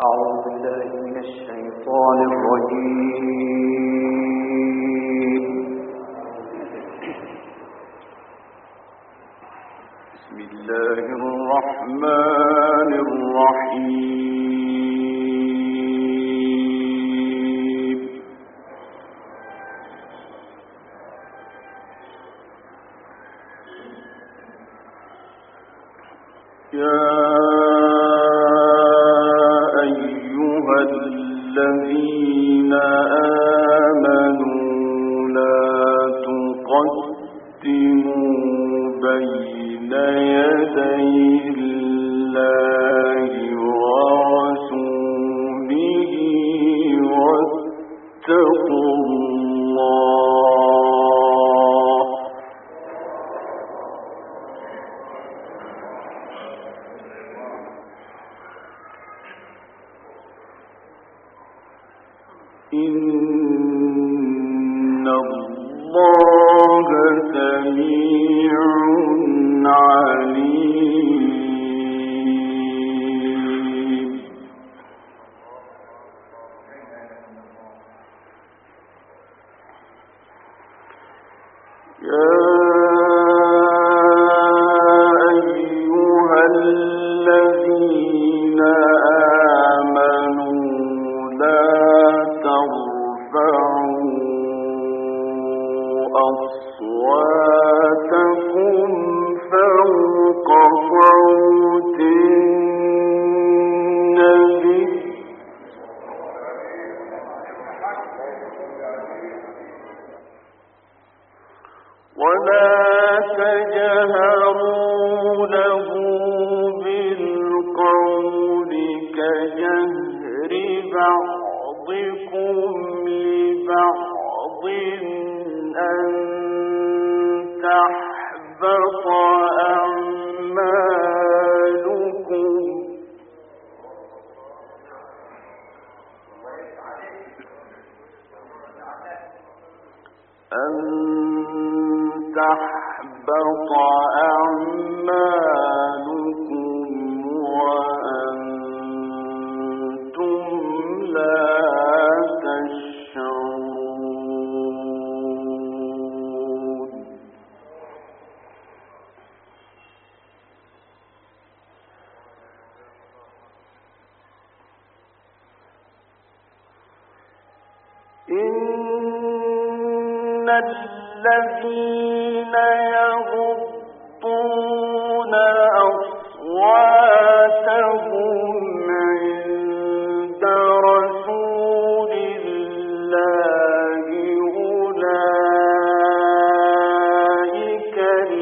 أعوذ بالله من الشيطان الرجيم. بسم الله الرحمن الرحيم. يا الذين آمنوا لا تقدموا بين يدي الله ورسوله واتقوا الله إن الله سميع عليم. يا أيها الذين آمنوا لا ترفعوا أصواتكم فوق صوت النبي ولا تجهروا له بالقول كجهر بعضكم لبعض أن تحبط أعمالكم وأنتم لا تشعرون. إن الذين يغضون أصواتهم عند رسول الله أولئك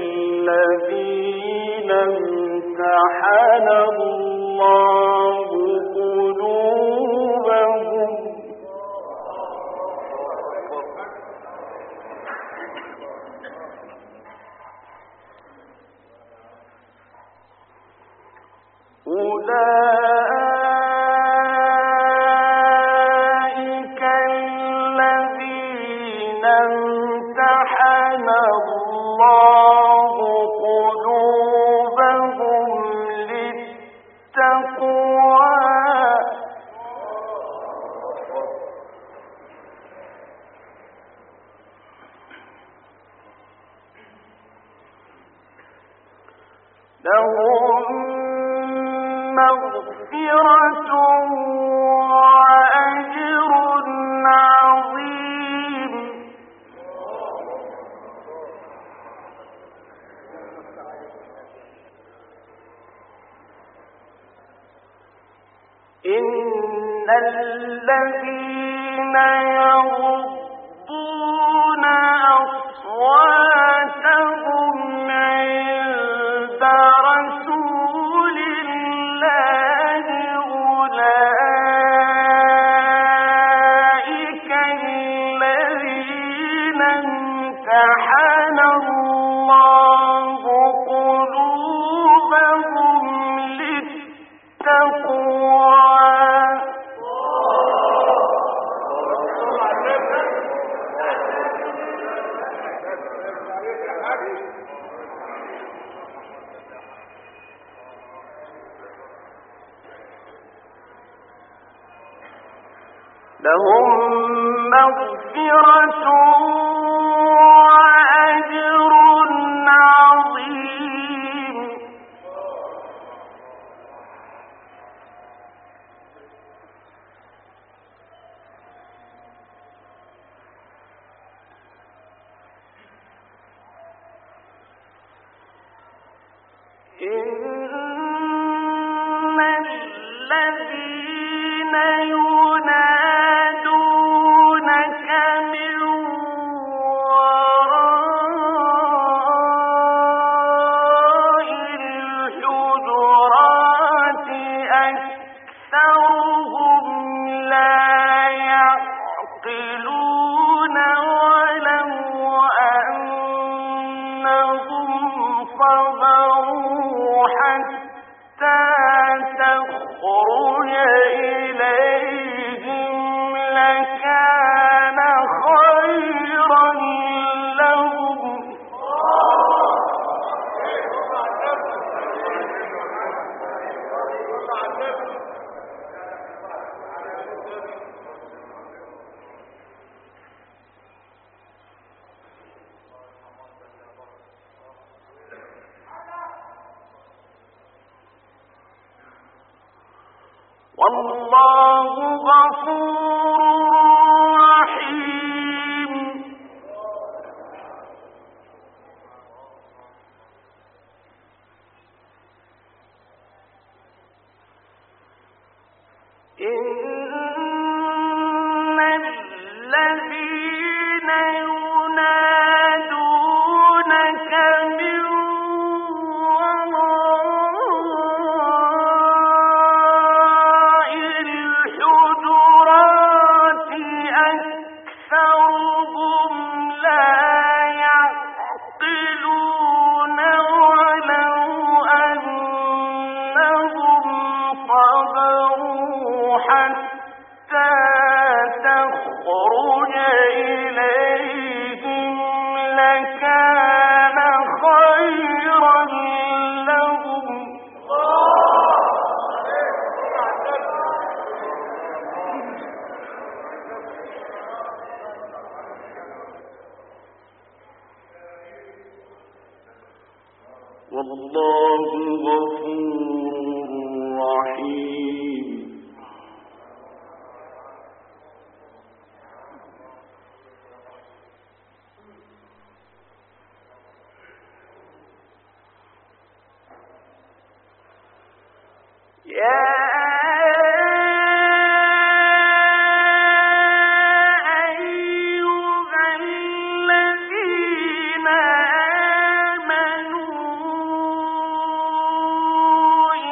الذين امتحن الله قلوبهم أولئك الذين امتحن الله قلوبهم للتقوى لهم مغفرة وأجر عظيم. إن الذين يغضون أصواتهم عند رسول الله أولئك الذين امتحن الله قلوبهم للتقوى لهم مغفرة وأجر عظيم. إن الذين ينادونك من وراء الحجرات أكثرهم لا يعقلون ولو أنهم صبروا حتى تخرج إليهم لكان خيرا لهم. والله غفور رحيم. إن الذين ينادونك من وراء الحجرات أكثرهم لا يعقلون ولو أنهم صبروا حتى تخرج إليهم لكان خيرا لهم. والله غفور رحيم. يا أيها الذين آمنوا إن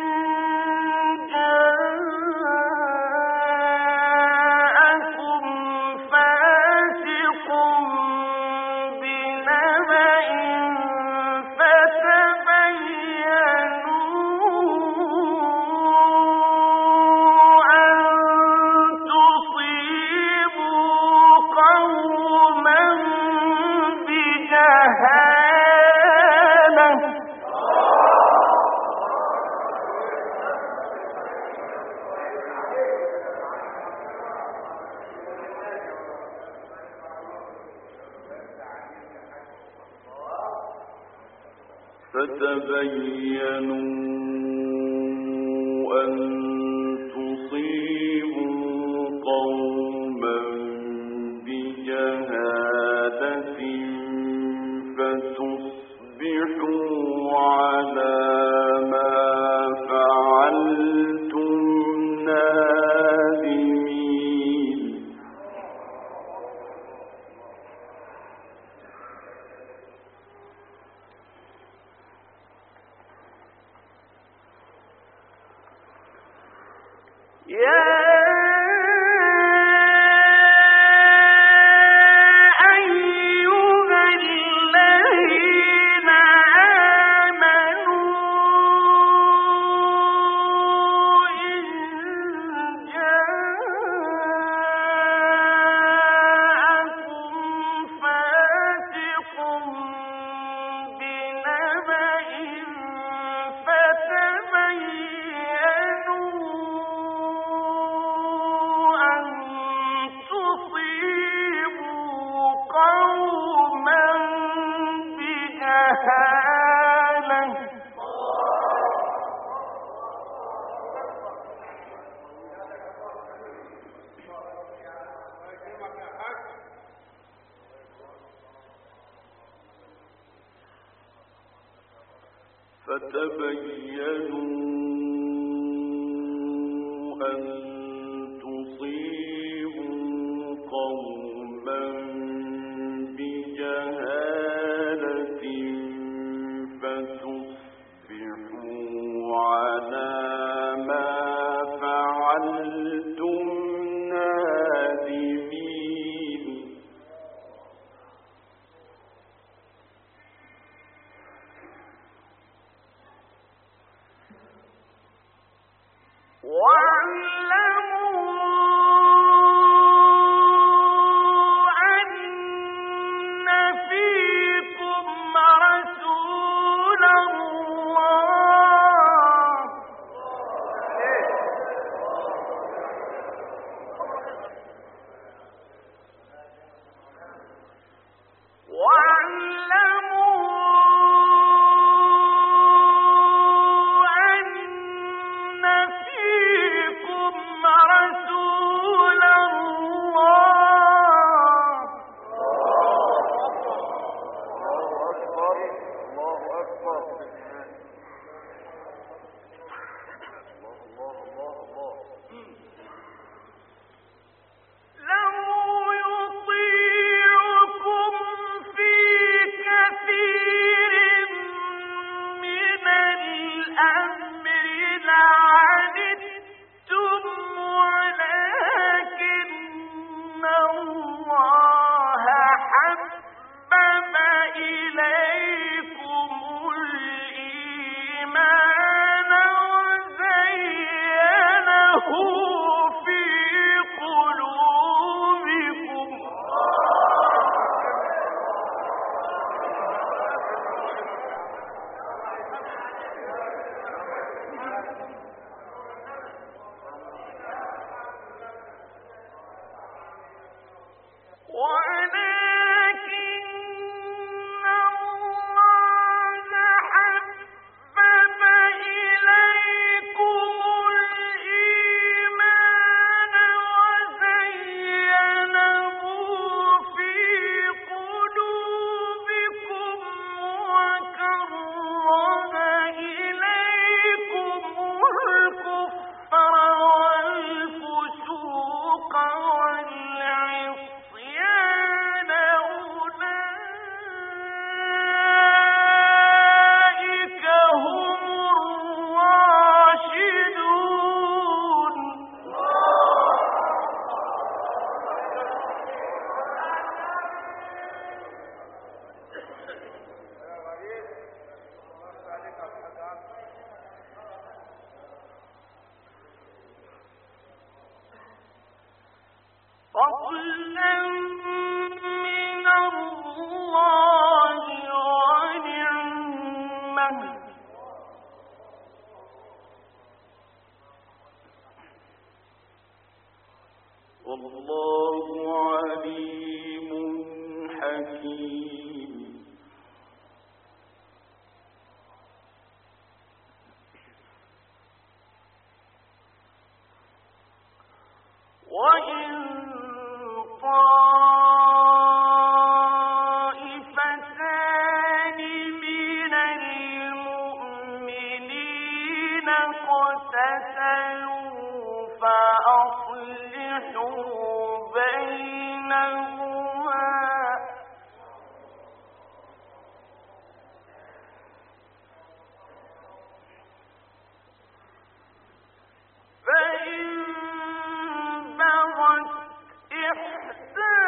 جاءكم فاسق بنبأ فتبينوا أن تصيبوا قوما بجهالة أن تصيبوا قوما بجهالة فتصبحوا على ما فعلتم نادمين. يا أيها الذين آمنوا إن جاءكم فاسق بنبأ فتبينوا فتبينوا أن تصيبوا قوما بجهالة فتصبحوا على ما فعلتم نادمين. والله عليم حكيم. وإن طائفتان من المؤمنين اقتتلوا فأصلحوا بينهما فإن بغت إحداهما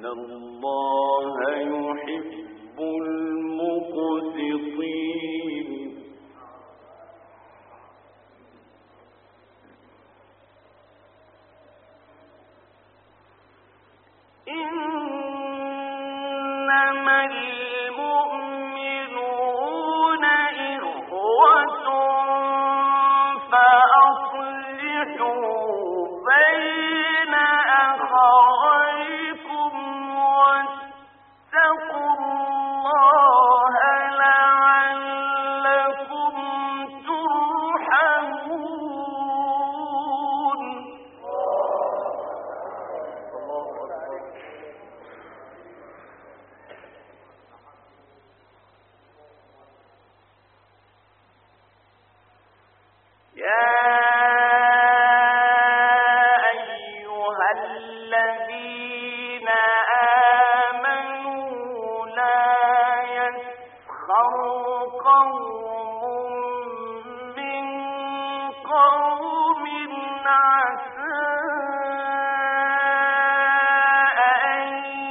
الله يحب المقسطين إنما المؤمنون إخوة فأصلحوا بين أخويكم واتقوا الله لعلكم ترحمون يا أيها الذين آمنوا لا يسخر قوم من قوم عسى أن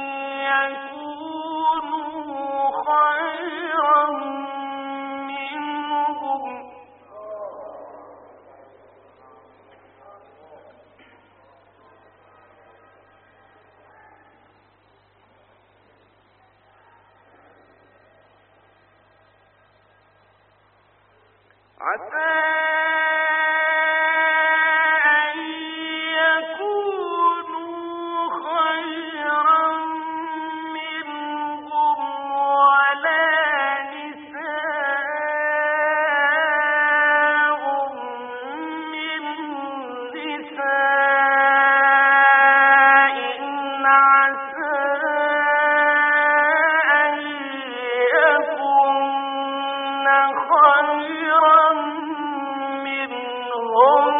يكونوا خيرا منهم عسى أن يكونوا خيرا منهم ولا نساء من نساء عسى أن يكن خيرا منهم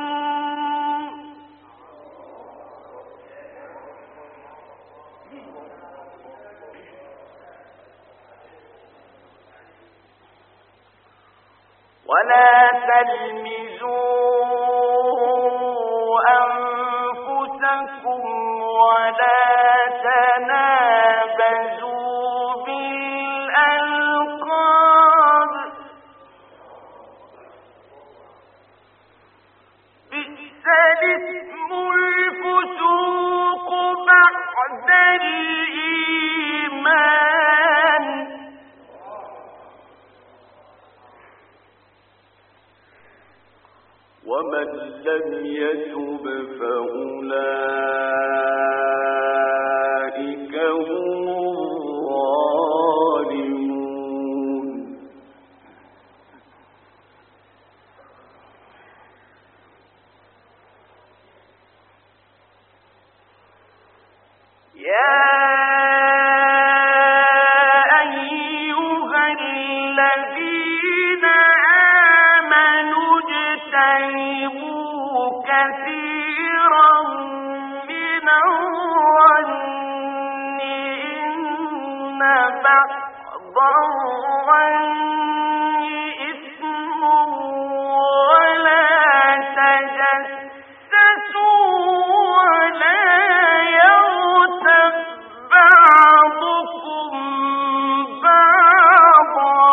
ولا تلمزوا أنفسكم ولا تنابزوا بالألقاب بئس الاسم الفسوق بعد الإيمان ومن لم يتب فأولئك هم الظالمون يا أيها الذين آمنوا اجتنبوا كثيرا من الظن إن بعض الظن إثم ولا تجسسوا ولا يغتب بعضكم بعضا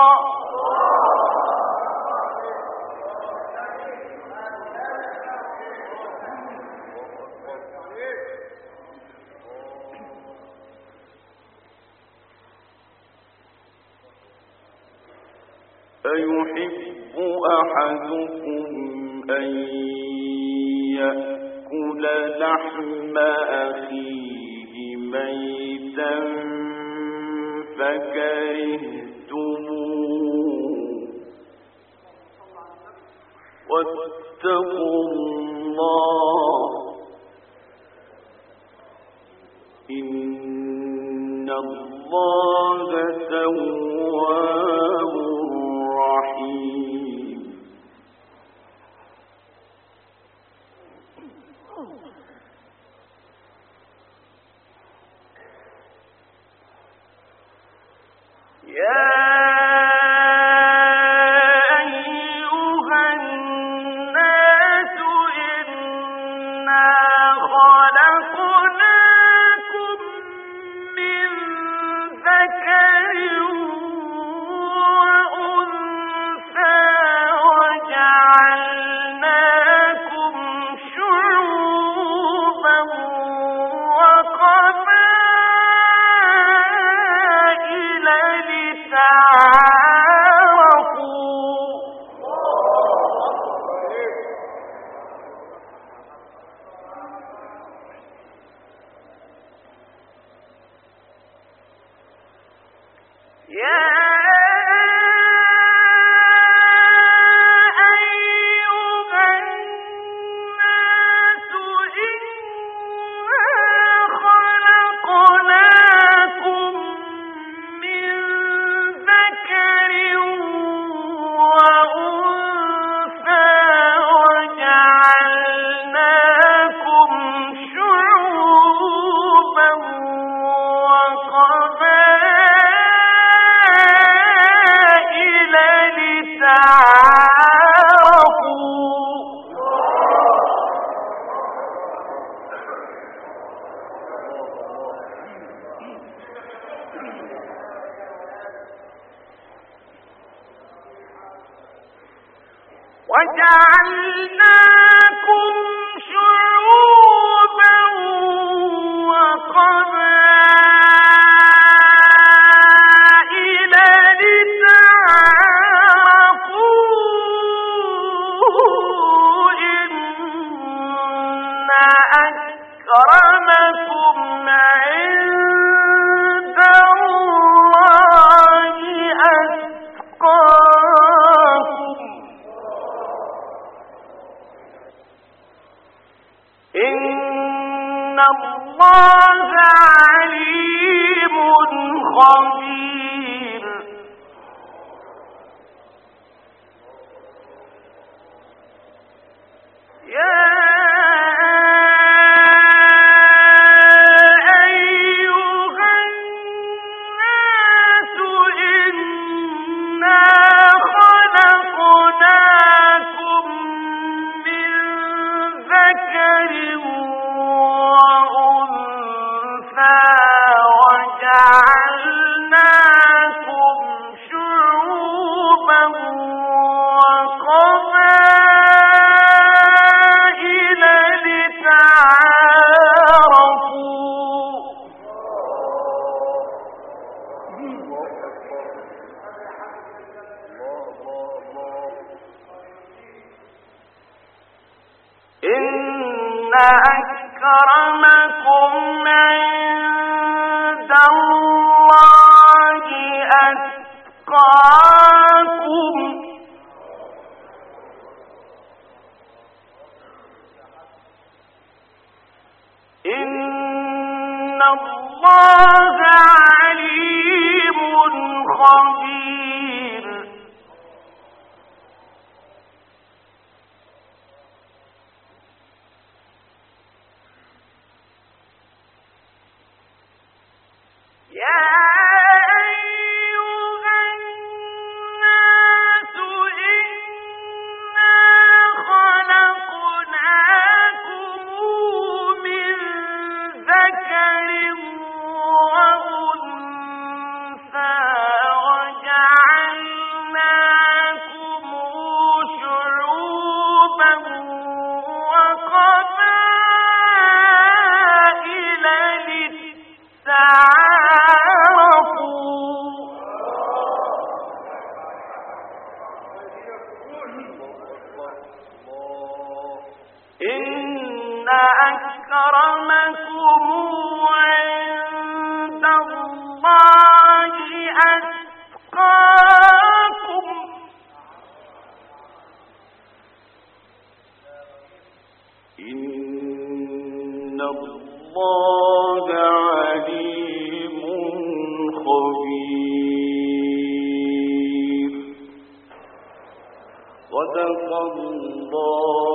أيحب أحدكم أن يأكل لحم أخيه ميتا فكرهتموه واتقوا الله إن الله تواب رحيم يا أيها الناس إنا خلقناكم وجعلناكم شعوبا وقبائل لتعارفوا إن أكرمكم عند الله أتقاكم إن الله عليم خبير يا أيها الناس إنا خلقناكم من ذكر وأنثى وجعلناكم شعوبا وقبائل لتعارفوا إن أكرمكم عند الله أتقاكم إن الله عليم خبير يا أيها الناس إنا خلقناكم من ذكر وأنثى وجعلناكم شعوبا وقبائل لتعارفوا إن أكرمكم عند الله أتقاكم إن الله عليم خبير صدق الله